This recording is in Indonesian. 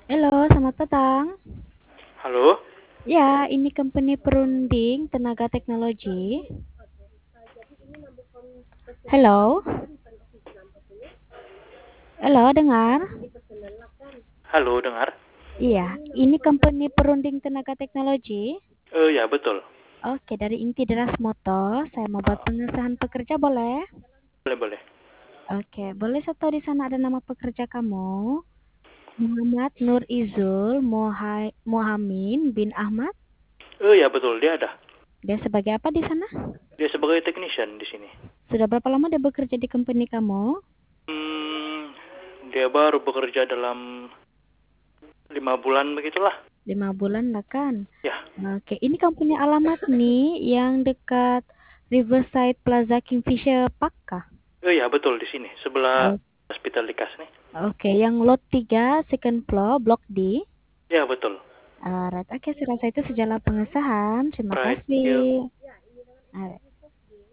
Halo, selamat petang. Halo? Ya, ini company perunding tenaga teknologi. Halo, halo, dengar? Halo, dengar? Iya, ini company perunding tenaga teknologi. Ya, betul. Oke, dari Inti Deras Motor, saya mau buat pengesahan pekerja, boleh? Boleh, boleh. Oke, boleh saya tahu di sana ada nama pekerja kamu? Muhammad Nur Izul Muhamin bin Ahmad. Ya, betul. Dia ada. Dia sebagai apa di sana? Dia sebagai technician di sini. Sudah berapa lama dia bekerja di company kamu? Hmm, dia baru bekerja dalam 5 bulan begitulah. 5 bulan lah kan? Ya. Oke, ini kamu punya alamat nih yang dekat Riverside Plaza Kingfisher Park kah? Ya, betul di sini. Sebelah O- hospital Likas nih. Oke, yang lot 3, second floor, blok D. Ya, betul. Right, oke, saya rasa itu sejalan pengesahan. Terima Right. kasih. Ya. Alright.